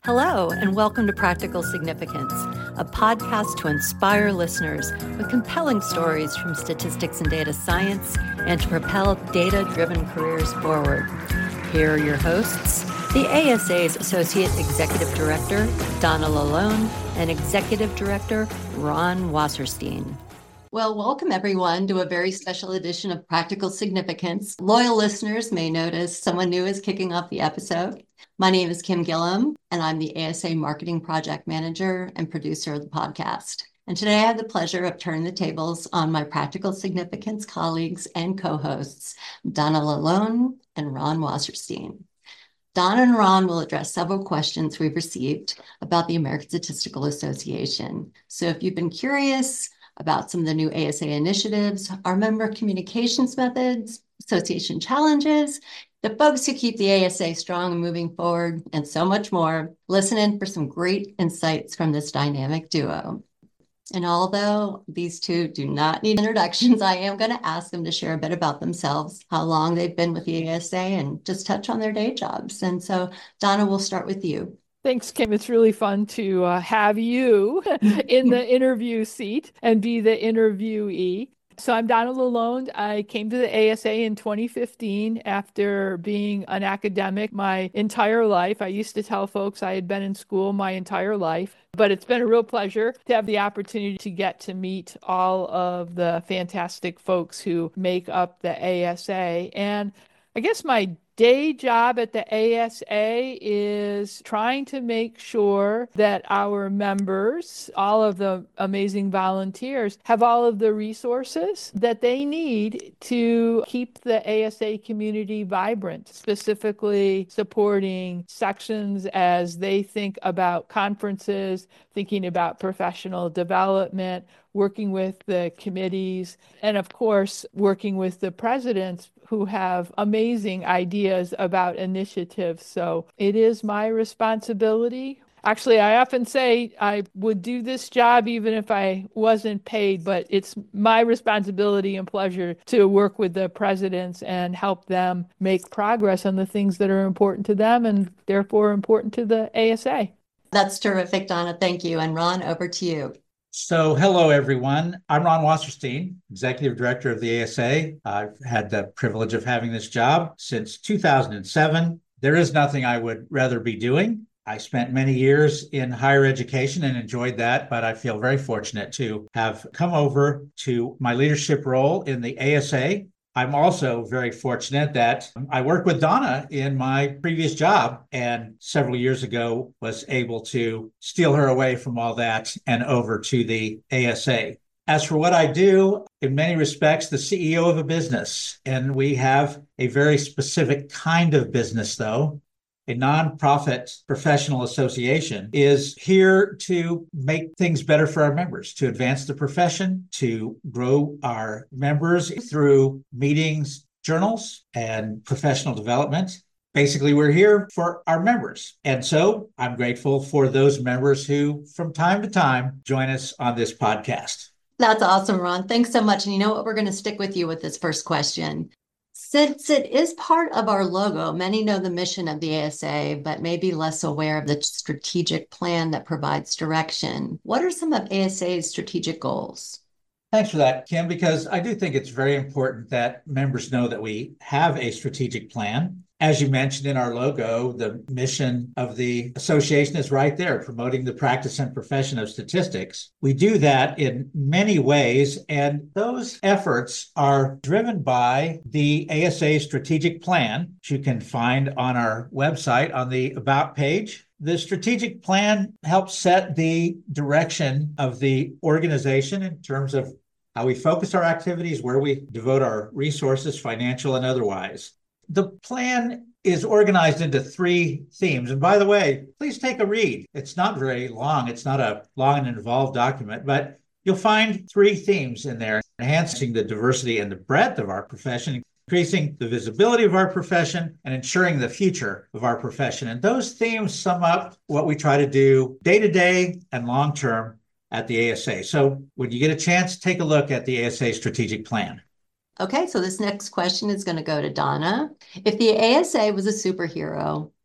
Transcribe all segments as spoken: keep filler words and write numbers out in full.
Hello, and welcome to Practical Significance, a podcast to inspire listeners with compelling stories from statistics and data science and to propel data-driven careers forward. Here are your hosts, the A S A's Associate Executive Director, Donna Lalonde, and Executive Director, Ron Wasserstein. Well, welcome everyone to a very special edition of Practical Significance. Loyal listeners may notice someone new is kicking off the episode. My name is Kim Gillum, and I'm the A S A Marketing Project Manager and producer of the podcast. And today I have the pleasure of turning the tables on my Practical Significance colleagues and co-hosts, Donna Lalonde and Ron Wasserstein. Donna and Ron will address several questions we've received about the American Statistical Association. So if you've been curious about some of the new A S A initiatives, our member communications methods, association challenges, the folks who keep the A S A strong and moving forward, and so much more, listen in for some great insights from this dynamic duo. And although these two do not need introductions, I am going to ask them to share a bit about themselves, how long they've been with the A S A, and just touch on their day jobs. And so, Donna, we'll start with you. Thanks, Kim. It's really fun to uh, have you in the interview seat and be the interviewee. So I'm Donna Lalonde. I came to the A S A in twenty fifteen after being an academic my entire life. I used to tell folks I had been in school my entire life, but it's been a real pleasure to have the opportunity to get to meet all of the fantastic folks who make up the A S A. And I guess my day job at the A S A is trying to make sure that our members, all of the amazing volunteers, have all of the resources that they need to keep the A S A community vibrant, specifically supporting sections as they think about conferences, thinking about professional development, working with the committees, and of course, working with the presidents who have amazing ideas about initiatives. So it is my responsibility. Actually, I often say I would do this job even if I wasn't paid, but it's my responsibility and pleasure to work with the presidents and help them make progress on the things that are important to them and therefore important to the A S A. That's terrific, Donna. Thank you. And Ron, over to you. So hello, everyone. I'm Ron Wasserstein, Executive Director of the A S A. I've had the privilege of having this job since two thousand seven. There is nothing I would rather be doing. I spent many years in higher education and enjoyed that, but I feel very fortunate to have come over to my leadership role in the A S A. I'm also very fortunate that I worked with Donna in my previous job and several years ago was able to steal her away from all that and over to the A S A. As for what I do, in many respects, the C E O of a business, and we have a very specific kind of business, though. A nonprofit professional association is here to make things better for our members, to advance the profession, to grow our members through meetings, journals, and professional development. Basically, we're here for our members. And so I'm grateful for those members who, from time to time, join us on this podcast. That's awesome, Ron. Thanks so much. And you know what? We're going to stick with you with this first question. Since it is part of our logo, many know the mission of the A S A, but may be less aware of the strategic plan that provides direction. What are some of A S A's strategic goals? Thanks for that, Kim, because I do think it's very important that members know that we have a strategic plan. As you mentioned in our logo, the mission of the association is right there, promoting the practice and profession of statistics. We do that in many ways, and those efforts are driven by the A S A strategic plan, which you can find on our website on the About page. The strategic plan helps set the direction of the organization in terms of how we focus our activities, where we devote our resources, financial and otherwise. The plan is organized into three themes. And by the way, please take a read. It's not very long. It's not a long and involved document, but you'll find three themes in there: enhancing the diversity and the breadth of our profession, increasing the visibility of our profession, and ensuring the future of our profession. And those themes sum up what we try to do day to day and long term at the A S A. So when you get a chance, take a look at the A S A strategic plan. Okay, so this next question is going to go to Donna. If the A S A was a superhero,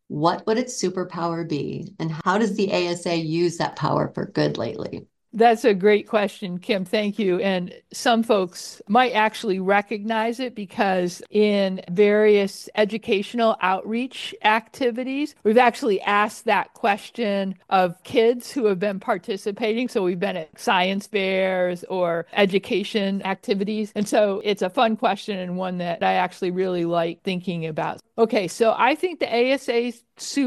what would its superpower be? And how does the A S A use that power for good lately? That's a great question, Kim. Thank you. And some folks might actually recognize it because in various educational outreach activities, we've actually asked that question of kids who have been participating. So we've been at science fairs or education activities. And so it's a fun question and one that I actually really like thinking about. Okay, so I think the A S A's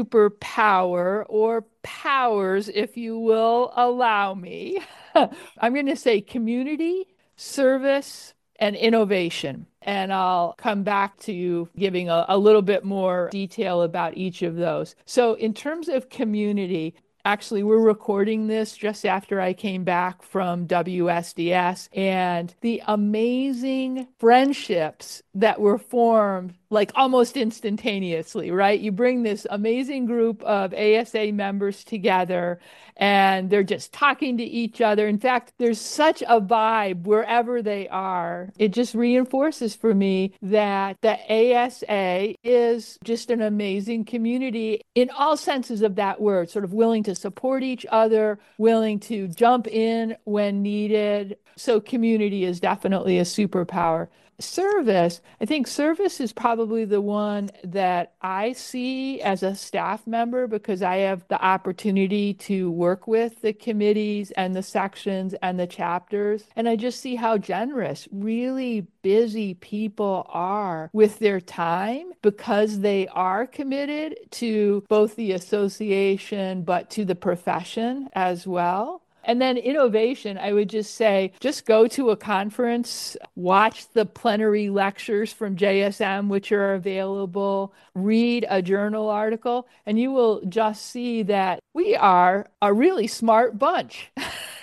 superpower, or powers, if you will allow me, I'm going to say community, service, and innovation. And I'll come back to you giving a, a little bit more detail about each of those. So in terms of community, actually, we're recording this just after I came back from W S D S, and the amazing friendships that were formed like almost instantaneously, right? You bring this amazing group of A S A members together and they're just talking to each other. In fact, there's such a vibe wherever they are. It just reinforces for me that the A S A is just an amazing community in all senses of that word, sort of willing to support each other, willing to jump in when needed. So community is definitely a superpower. Service, I think service is probably the one that I see as a staff member because I have the opportunity to work with the committees and the sections and the chapters. And I just see how generous really busy people are with their time because they are committed to both the association, but to the profession as well. And then innovation, I would just say, just go to a conference, watch the plenary lectures from J S M, which are available, read a journal article, and you will just see that we are a really smart bunch.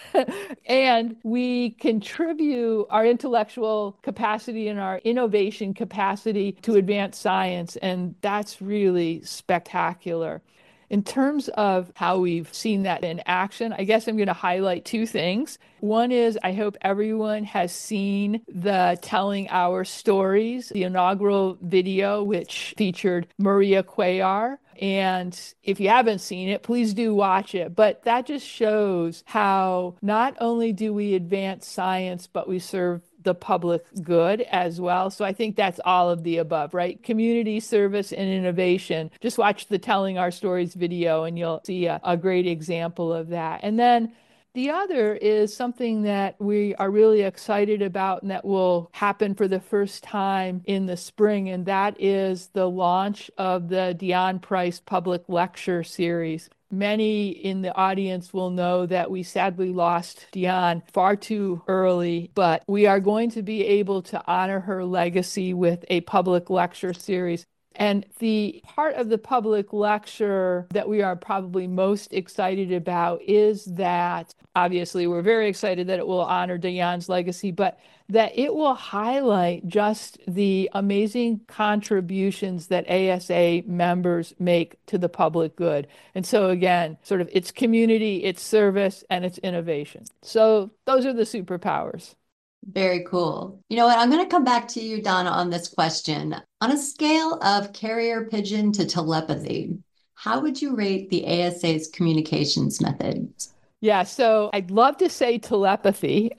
And we contribute our intellectual capacity and our innovation capacity to advance science. And that's really spectacular. In terms of how we've seen that in action, I guess I'm going to highlight two things. One is I hope everyone has seen the Telling Our Stories, the inaugural video, which featured Maria Cuellar. And if you haven't seen it, please do watch it. But that just shows how not only do we advance science, but we serve the public good as well. So I think that's all of the above, right? Community, service, and innovation. Just watch the Telling Our Stories video and you'll see a, a great example of that. And then the other is something that we are really excited about and that will happen for the first time in the spring, and that is the launch of the Dion Price Public Lecture Series. Many in the audience will know that we sadly lost Dion far too early, but we are going to be able to honor her legacy with a public lecture series. And the part of the public lecture that we are probably most excited about is that, obviously, we're very excited that it will honor Dion's legacy, but that it will highlight just the amazing contributions that A S A members make to the public good. And so, again, sort of it's community, it's service, and it's innovation. So those are the superpowers. Very cool. You know what? I'm going to come back to you, Donna, on this question. On a scale of carrier pigeon to telepathy, how would you rate the A S A's communications methods? Yeah, so I'd love to say telepathy,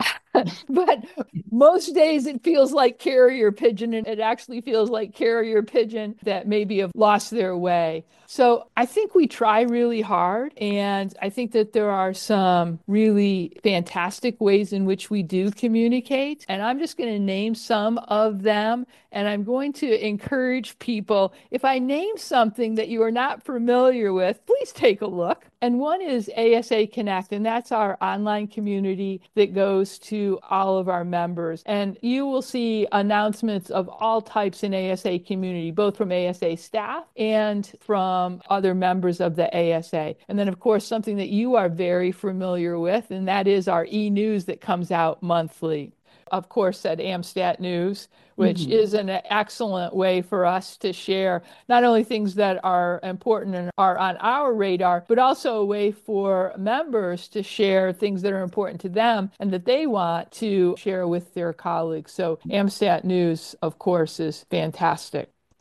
but most days it feels like carrier pigeon, and it actually feels like carrier pigeon that maybe have lost their way. So I think we try really hard, and I think that there are some really fantastic ways in which we do communicate, and I'm just going to name some of them, and I'm going to encourage people, if I name something that you are not familiar with, please take a look. And one is A S A Connect, and that's our online community that goes to all of our members. And you will see announcements of all types in A S A community, both from A S A staff and from other members of the A S A. And then, of course, something that you are very familiar with, and that is our e-news that comes out monthly. Of course, at AMStat News, which mm-hmm. is an excellent way for us to share not only things that are important and are on our radar, but also a way for members to share things that are important to them and that they want to share with their colleagues. So AMStat News, of course, is fantastic.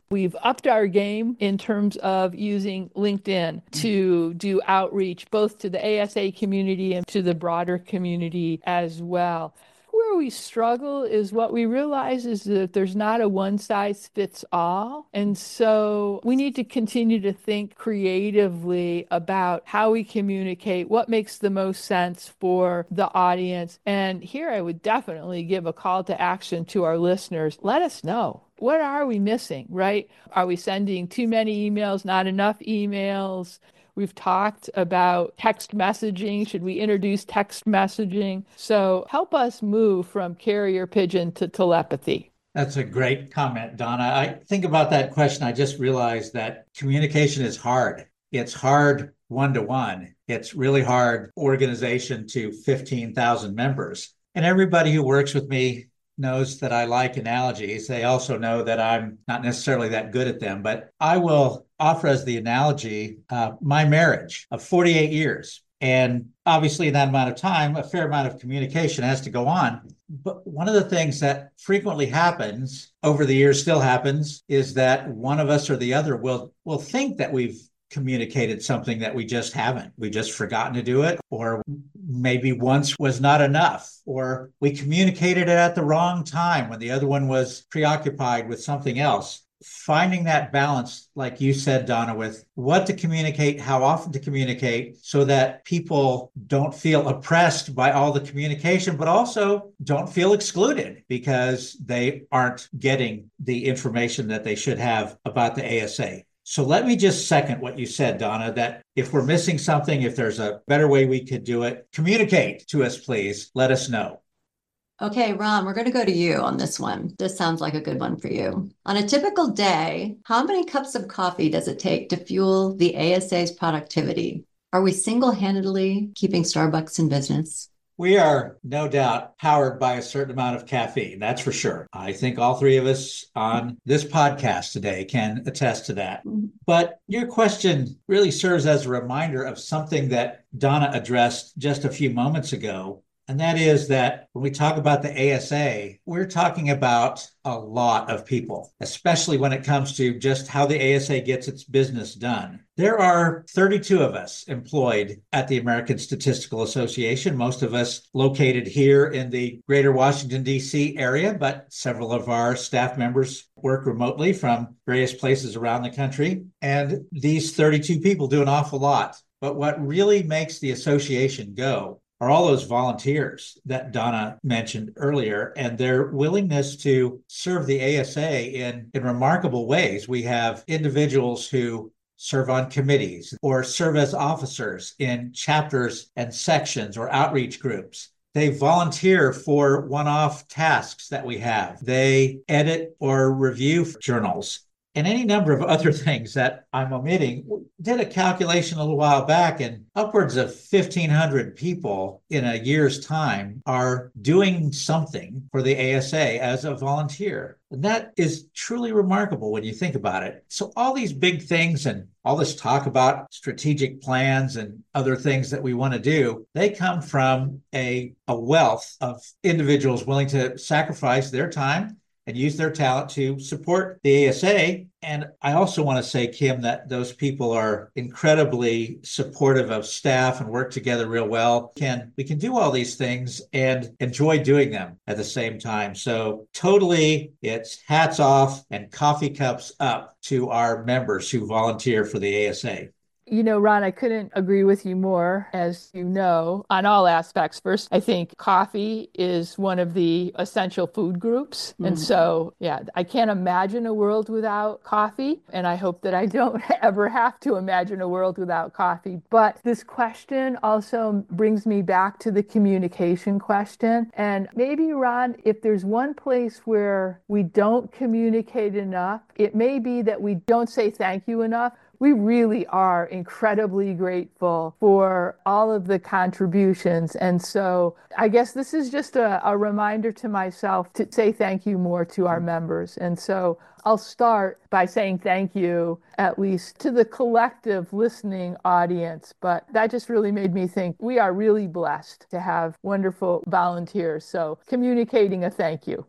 We've upped our game in terms of using LinkedIn to do outreach, both to the A S A community and to the broader community as well. Where we struggle is what we realize is that there's not a one size fits all. And so we need to continue to think creatively about how we communicate, what makes the most sense for the audience. And here I would definitely give a call to action to our listeners. Let us know. What are we missing, right? Are we sending too many emails, not enough emails? We've talked about text messaging. Should we introduce text messaging? So help us move from carrier pigeon to telepathy. That's a great comment, Donna. I think about that question. I just realized that communication is hard. It's hard one-to-one. It's really hard organization to fifteen thousand members. And everybody who works with me knows that I like analogies. They also know that I'm not necessarily that good at them, but I will offer as the analogy uh, my marriage of forty-eight years. And obviously in that amount of time, a fair amount of communication has to go on. But one of the things that frequently happens over the years, still happens, is that one of us or the other will will think that we've communicated something that we just haven't. We've just forgotten to do it, or maybe once was not enough, or we communicated it at the wrong time when the other one was preoccupied with something else. Finding that balance, like you said, Donna, with what to communicate, how often to communicate, so that people don't feel oppressed by all the communication, but also don't feel excluded because they aren't getting the information that they should have about the A S A. So let me just second what you said, Donna, that if we're missing something, if there's a better way we could do it, communicate to us, please. Let us know. Okay, Ron, we're going to go to you on this one. This sounds like a good one for you. On a typical day, how many cups of coffee does it take to fuel the A S A's productivity? Are we single-handedly keeping Starbucks in business? We are no doubt powered by a certain amount of caffeine, that's for sure. I think all three of us on this podcast today can attest to that. But your question really serves as a reminder of something that Donna addressed just a few moments ago. And that is that when we talk about the A S A, we're talking about a lot of people, especially when it comes to just how the A S A gets its business done. There are thirty-two of us employed at the American Statistical Association, most of us located here in the greater Washington, D C area, but several of our staff members work remotely from various places around the country. And these thirty-two people do an awful lot. But what really makes the association go are all those volunteers that Donna mentioned earlier and their willingness to serve the A S A in, in remarkable ways. We have individuals who serve on committees or serve as officers in chapters and sections or outreach groups. They volunteer for one-off tasks that we have. They edit or review journals and any number of other things that I'm omitting. Did a calculation a little while back, and upwards of fifteen hundred people in a year's time are doing something for the A S A as a volunteer. And that is truly remarkable when you think about it. So all these big things and all this talk about strategic plans and other things that we want to do, they come from a, a wealth of individuals willing to sacrifice their time and use their talent to support the A S A. And I also want to say, Kim, that those people are incredibly supportive of staff and work together real well. Can we can do all these things and enjoy doing them at the same time. So totally, it's hats off and coffee cups up to our members who volunteer for the A S A. You know, Ron, I couldn't agree with you more, as you know, on all aspects. First, I think coffee is one of the essential food groups. Mm-hmm. And so, yeah, I can't imagine a world without coffee. And I hope that I don't ever have to imagine a world without coffee. But this question also brings me back to the communication question. And maybe, Ron, if there's one place where we don't communicate enough, it may be that we don't say thank you enough. We really are incredibly grateful for all of the contributions. And so I guess this is just a, a reminder to myself to say thank you more to our members. And so I'll start by saying thank you, at least to the collective listening audience. But that just really made me think we are really blessed to have wonderful volunteers. So communicating a thank you.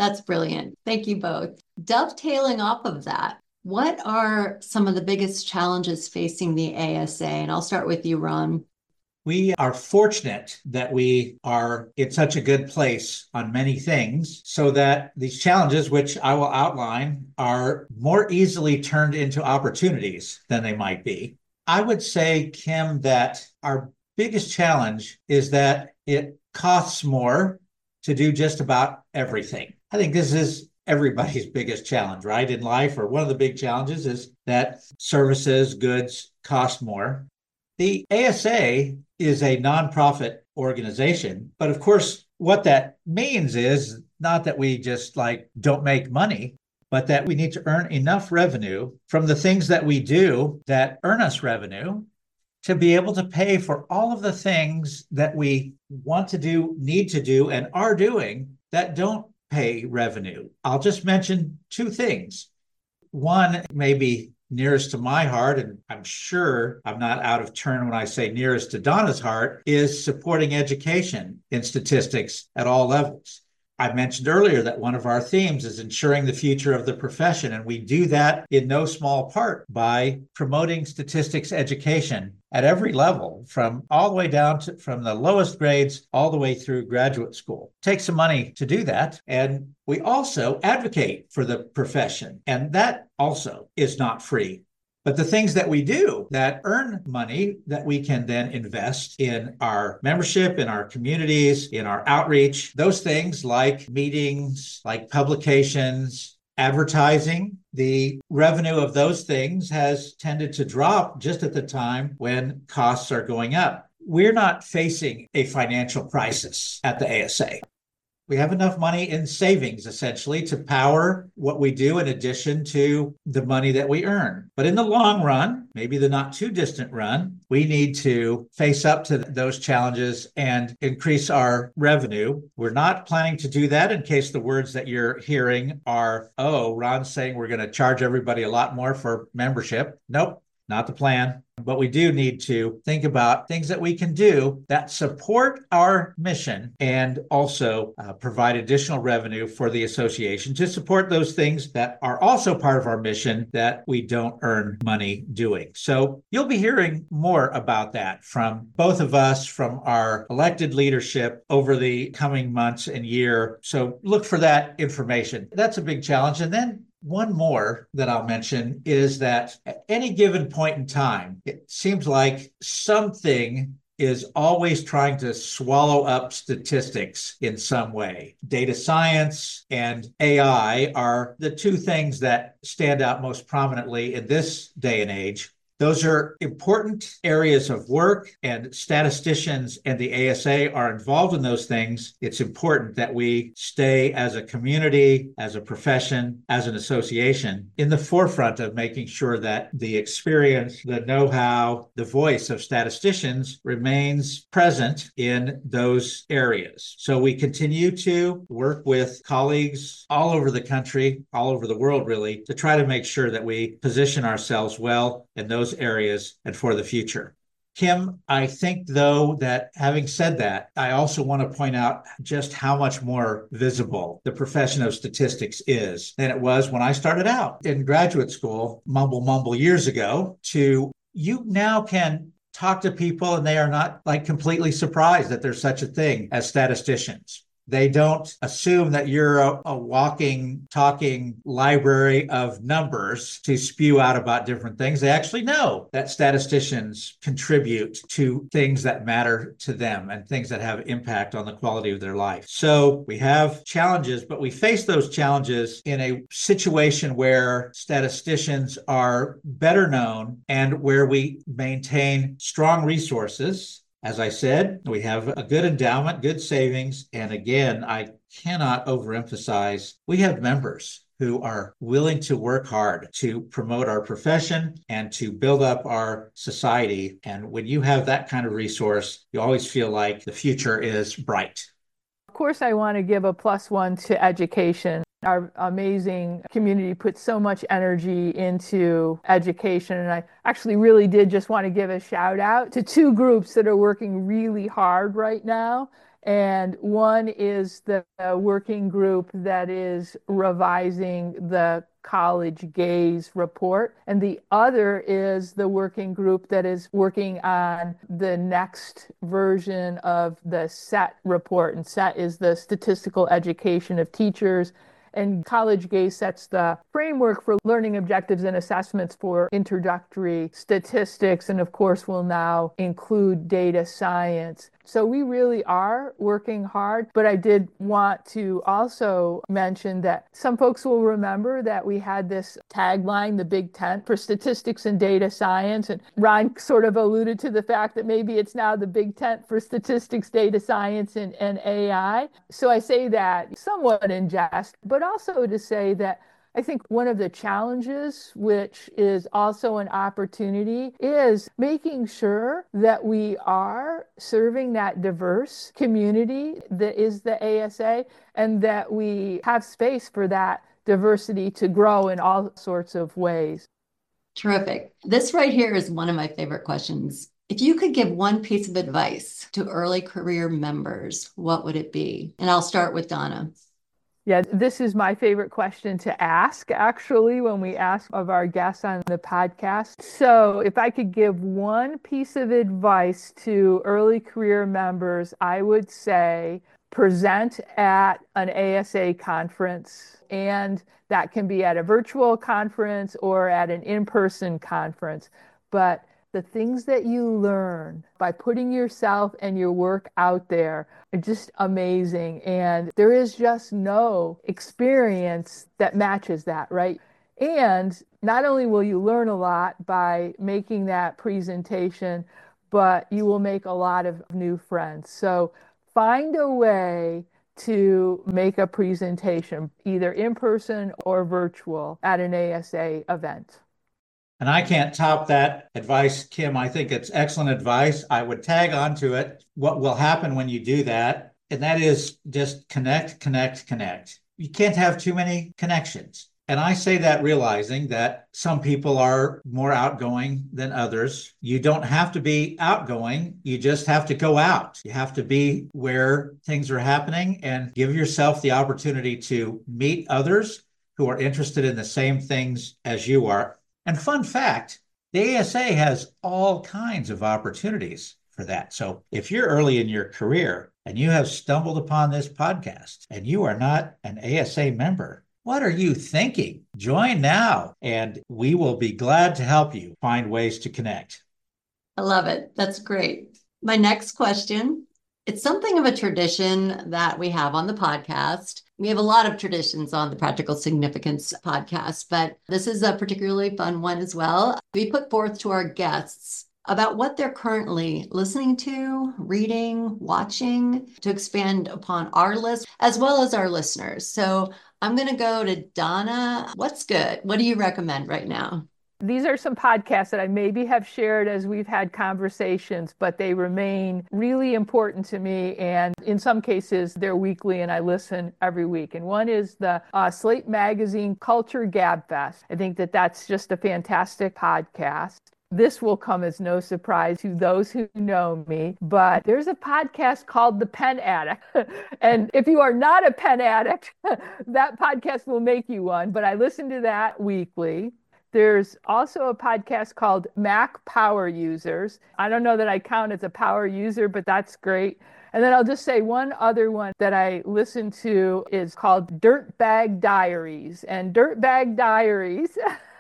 That's brilliant. Thank you both. Dovetailing off of that, what are some of the biggest challenges facing the A S A? And I'll start with you, Ron. We are fortunate that we are in such a good place on many things so that these challenges, which I will outline, are more easily turned into opportunities than they might be. I would say, Kim, that our biggest challenge is that it costs more to do just about everything. I think this is everybody's biggest challenge, right, in life, or one of the big challenges is that services, goods cost more. The A S A is a nonprofit organization, but of course, what that means is not that we just like don't make money, but that we need to earn enough revenue from the things that we do that earn us revenue to be able to pay for all of the things that we want to do, need to do, and are doing that don't pay revenue. I'll just mention two things. One, maybe nearest to my heart, and I'm sure I'm not out of turn when I say nearest to Donna's heart, is supporting education in statistics at all levels. I mentioned earlier that one of our themes is ensuring the future of the profession, and we do that in no small part by promoting statistics education at every level, from all the way down to from the lowest grades all the way through graduate school. It takes some money to do that, and we also advocate for the profession, and that also is not free. But the things that we do that earn money that we can then invest in our membership, in our communities, in our outreach, those things like meetings, like publications, advertising, the revenue of those things has tended to drop just at the time when costs are going up. We're not facing a financial crisis at the A S A. We have enough money in savings, essentially, to power what we do in addition to the money that we earn. But in the long run, maybe the not too distant run, we need to face up to those challenges and increase our revenue. We're not planning to do that in case the words that you're hearing are, oh, Ron's saying we're going to charge everybody a lot more for membership. Nope, not the plan. But we do need to think about things that we can do that support our mission and also uh, provide additional revenue for the association to support those things that are also part of our mission that we don't earn money doing. So you'll be hearing more about that from both of us, from our elected leadership over the coming months and year. So look for that information. That's a big challenge. And then one more that I'll mention is that at any given point in time, it seems like something is always trying to swallow up statistics in some way. Data science and A I are the two things that stand out most prominently in this day and age. Those are important areas of work, and statisticians and the A S A are involved in those things. It's important that we stay as a community, as a profession, as an association in the forefront of making sure that the experience, the know-how, the voice of statisticians remains present in those areas. So we continue to work with colleagues all over the country, all over the world, really, to try to make sure that we position ourselves well in those areas and for the future. Kim, I think, though, that having said that, I also want to point out just how much more visible the profession of statistics is than it was when I started out in graduate school, mumble, mumble years ago, to you now can talk to people and they are not like completely surprised that there's such a thing as statisticians. They don't assume that you're a, a walking, talking library of numbers to spew out about different things. They actually know that statisticians contribute to things that matter to them and things that have impact on the quality of their life. So we have challenges, but we face those challenges in a situation where statisticians are better known and where we maintain strong resources. As I said, we have a good endowment, good savings. And again, I cannot overemphasize, we have members who are willing to work hard to promote our profession and to build up our society. And when you have that kind of resource, you always feel like the future is bright. Of course, I want to give a plus one to education. Our amazing community puts so much energy into education. And I actually really did just want to give a shout out to two groups that are working really hard right now. And one is the uh, working group that is revising the College Gaze report. And the other is the working group that is working on the next version of the SET report. And SET is the Statistical Education of Teachers. And College Gaze sets the framework for learning objectives and assessments for introductory statistics, and of course will now include data science. So we really are working hard, but I did want to also mention that some folks will remember that we had this tagline, the Big Tent for statistics and data science. And Ron sort of alluded to the fact that maybe it's now the Big Tent for statistics, data science, and, and A I. So I say that somewhat in jest, but also to say that I think one of the challenges, which is also an opportunity, is making sure that we are serving that diverse community that is the A S A, and that we have space for that diversity to grow in all sorts of ways. Terrific. This right here is one of my favorite questions. If you could give one piece of advice to early career members, what would it be? And I'll start with Donna. Yeah, this is my favorite question to ask, actually, when we ask of our guests on the podcast. So if I could give one piece of advice to early career members, I would say present at an A S A conference. And that can be at a virtual conference or at an in-person conference. But the things that you learn by putting yourself and your work out there are just amazing. And there is just no experience that matches that, right? And not only will you learn a lot by making that presentation, but you will make a lot of new friends. So find a way to make a presentation, either in person or virtual, at an A S A event. And I can't top that advice, Kim. I think it's excellent advice. I would tag onto it what will happen when you do that, and that is just connect, connect, connect. You can't have too many connections. And I say that realizing that some people are more outgoing than others. You don't have to be outgoing. You just have to go out. You have to be where things are happening and give yourself the opportunity to meet others who are interested in the same things as you are. And fun fact, the A S A has all kinds of opportunities for that. So if you're early in your career and you have stumbled upon this podcast and you are not an A S A member, what are you thinking? Join now, and we will be glad to help you find ways to connect. I love it. That's great. My next question, it's something of a tradition that we have on the podcast. We have a lot of traditions on the Practical Significance podcast, but this is a particularly fun one as well. We put forth to our guests about what they're currently listening to, reading, watching, to expand upon our list, as well as our listeners. So I'm going to go to Donna. What's good? What do you recommend right now? These are some podcasts that I maybe have shared as we've had conversations, but they remain really important to me. And in some cases, they're weekly and I listen every week. And one is the uh, Slate Magazine Culture Gabfest. I think that that's just a fantastic podcast. This will come as no surprise to those who know me, but there's a podcast called The Pen Addict. And if you are not a pen addict, that podcast will make you one. But I listen to that weekly. There's also a podcast called Mac Power Users. I don't know that I count as a power user, but that's great. And then I'll just say one other one that I listen to is called Dirtbag Diaries. And Dirtbag Diaries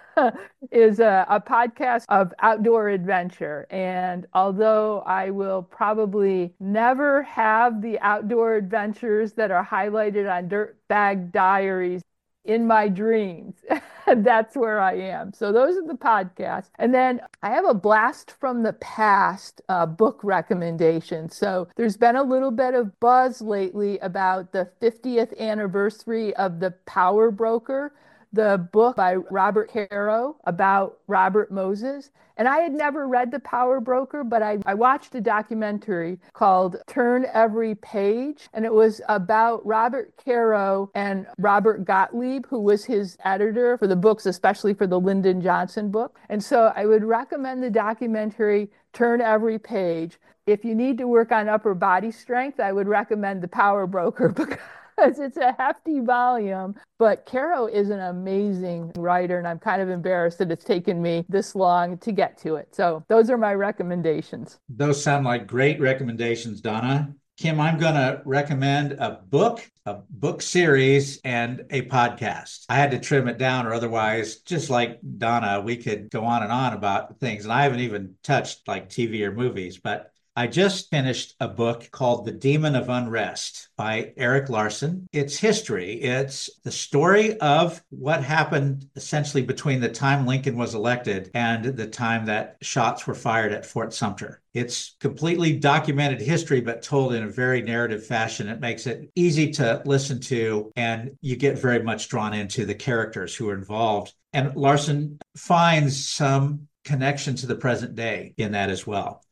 is a, a podcast of outdoor adventure. And although I will probably never have the outdoor adventures that are highlighted on Dirtbag Diaries, in my dreams, that's where I am. So those are the podcasts. And then I have a blast from the past uh, book recommendation. So there's been a little bit of buzz lately about the fiftieth anniversary of The Power Broker, the book by Robert Caro about Robert Moses. And I had never read The Power Broker, but I, I watched a documentary called Turn Every Page. And it was about Robert Caro and Robert Gottlieb, who was his editor for the books, especially for the Lyndon Johnson book. And so I would recommend the documentary Turn Every Page. if you need to work on upper body strength, I would recommend the Power Broker because it's a hefty volume. But Caro is an amazing writer, and I'm kind of embarrassed that it's taken me this long to get to it. So those are my recommendations. Those sound like great recommendations, Donna. Kim, I'm going to recommend a book, a book series, and a podcast. I had to trim it down, or otherwise, just like Donna, we could go on and on about things. And I haven't even touched like T V or movies, but I just finished a book called The Demon of Unrest by Erik Larson. It's history. It's the story of what happened essentially between the time Lincoln was elected and the time that shots were fired at Fort Sumter. It's completely documented history, but told in a very narrative fashion. It makes it easy to listen to, and you get very much drawn into the characters who are involved. And Larson finds some connection to the present day in that as well.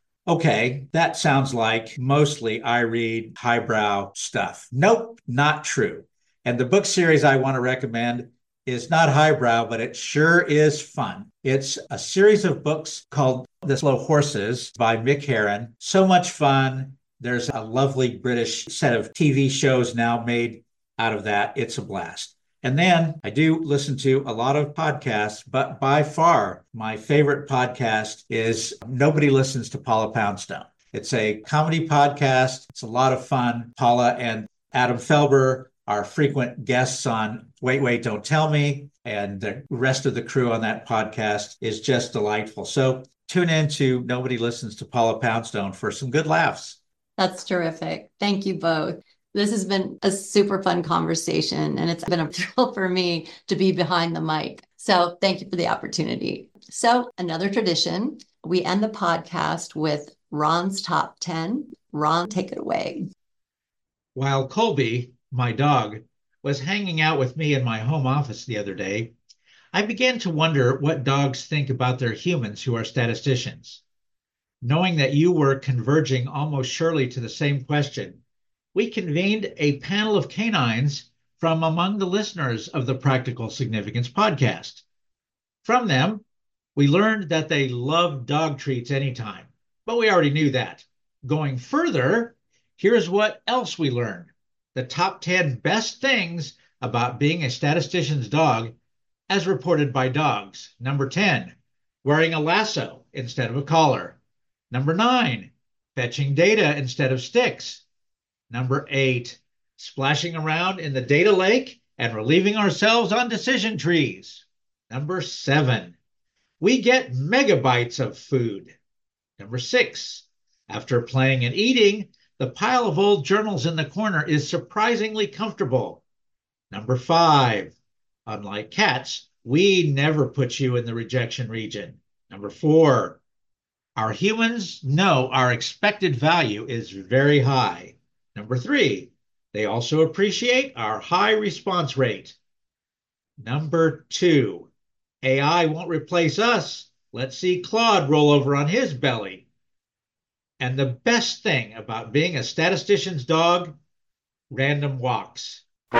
Okay, that sounds like mostly I read highbrow stuff. Nope, not true. And the book series I want to recommend is not highbrow, but it sure is fun. It's a series of books called The Slow Horses by Mick Herron. So much fun. There's a lovely British set of T V shows now made out of that. It's a blast. And then I do listen to a lot of podcasts, but by far my favorite podcast is Nobody Listens to Paula Poundstone. It's a comedy podcast. It's a lot of fun. Paula and Adam Felber are frequent guests on Wait, Wait, Don't Tell Me. And the rest of the crew on that podcast is just delightful. So tune in to Nobody Listens to Paula Poundstone for some good laughs. That's terrific. Thank you both. This has been a super fun conversation, and it's been a thrill for me to be behind the mic. So thank you for the opportunity. So another tradition, we end the podcast with Ron's top ten. Ron, take it away. While Colby, my dog, was hanging out with me in my home office the other day, I began to wonder what dogs think about their humans who are statisticians. Knowing that you were converging almost surely to the same question, we convened a panel of canines from among the listeners of the Practical Significance podcast. From them, we learned that they love dog treats anytime, but we already knew that. Going further, here's what else we learned. The top ten best things about being a statistician's dog as reported by dogs. Number ten, wearing a lasso instead of a collar. Number nine, fetching data instead of sticks. Number eight, splashing around in the data lake and relieving ourselves on decision trees. Number seven, we get megabytes of food. Number six, after playing and eating, the pile of old journals in the corner is surprisingly comfortable. Number five, unlike cats, we never put you in the rejection region. Number four, our humans know our expected value is very high. Number three, they also appreciate our high response rate. Number two, A I won't replace us. Let's see Claude roll over on his belly. And the best thing about being a statistician's dog, random walks.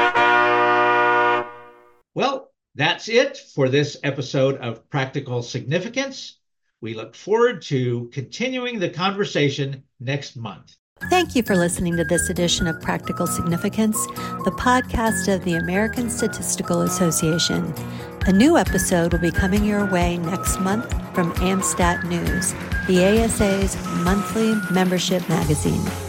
Well, that's it for this episode of Practical Significance. We look forward to continuing the conversation next month. Thank you for listening to this edition of Practical Significance, the podcast of the American Statistical Association. A new episode will be coming your way next month from AmStat News, the A S A's monthly membership magazine.